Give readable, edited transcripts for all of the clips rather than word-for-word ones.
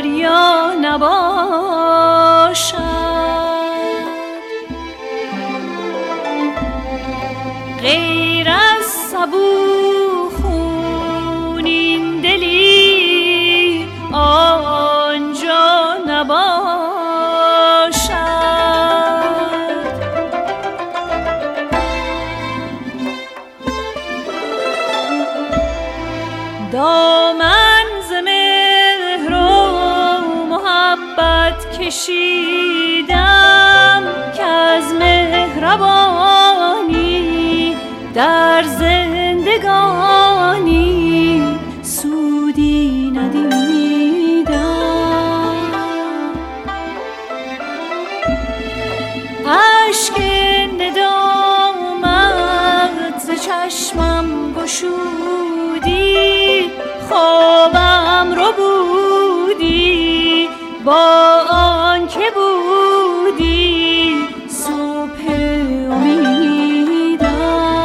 دریا نباشد، غیر از سبو خونین دلی آنجا نباشد. دامن ز مهر و محبت کشیدم که از مهربانی در زندگانی سودی ندیدم. اشک ندامت ز چشمم گشودی، خوابم رو بودی با آن که بودی صبح امیدم.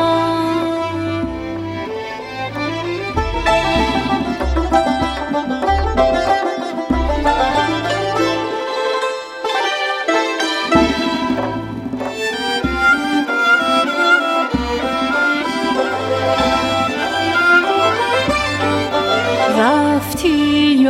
رفتی و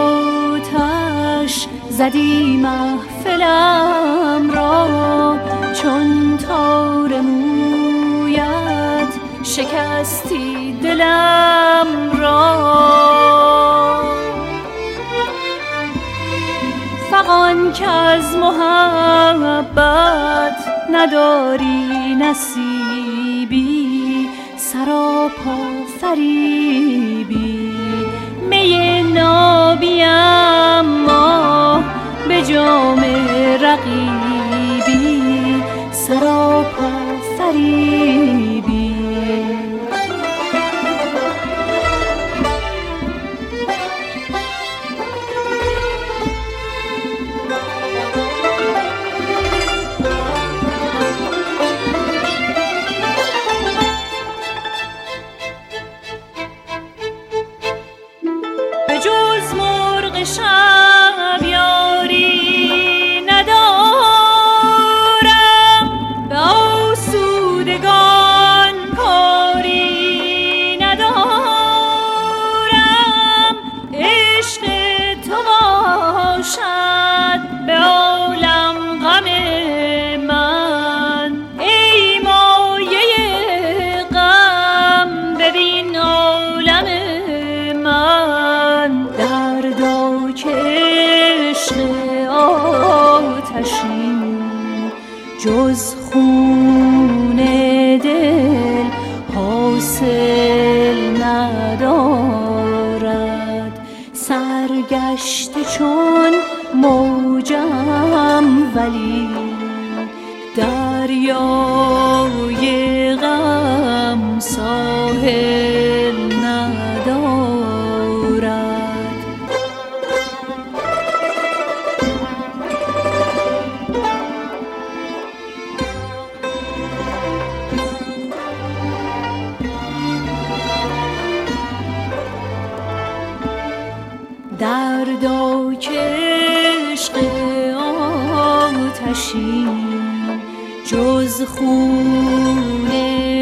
آتش زدی محفلم را، چون تار مویت شکستی دلم را. فغان که از محبت نداری نصیبی، سراپا فریبی می نابی اما به جام رقیبی، سراپا فریبی. به جز مرغ شب یاری ندارم، به آسودگان کاری ندارم. عشق تو باشد به عالم غم من، ای مایه غم ببین عالم من. دردا که عشق آتشین جز خون دل حاصل ندارد، سرگشته چون موجم ولی دریای غم ساحل ندارد. دردا که عشق آتشین جز خون